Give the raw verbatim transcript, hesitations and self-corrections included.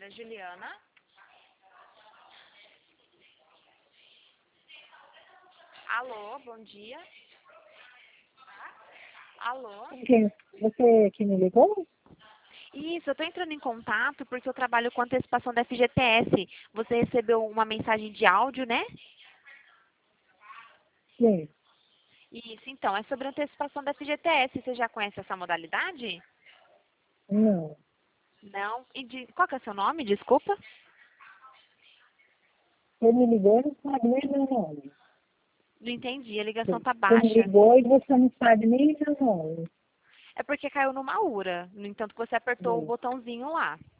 Dona Juliana. Alô, bom dia. Alô? Quem? Você que me ligou? Isso, eu estou entrando em contato porque eu trabalho com antecipação da F G T S. Você recebeu uma mensagem de áudio, né? Sim. Isso, então, é sobre antecipação da F G T S. Você já conhece essa modalidade? Não. Não. E de... qual que é o seu nome? Desculpa. Você me ligou e não sabe nem meu nome. Não entendi, a ligação Você tá você me baixa. ligou e você não sabe nem meu nome. É porque caiu numa URA. No entanto, que você apertou o Hum. botãozinho lá.